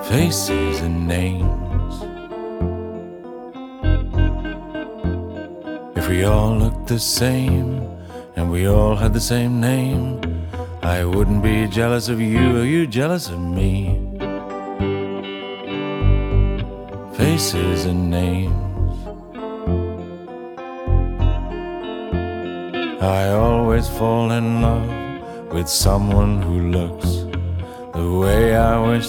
faces and names. If we all looked the same and we all had the same name, I wouldn't be jealous of you or you jealous of me. Faces and names. I always fall in love with someone who looks the way I wish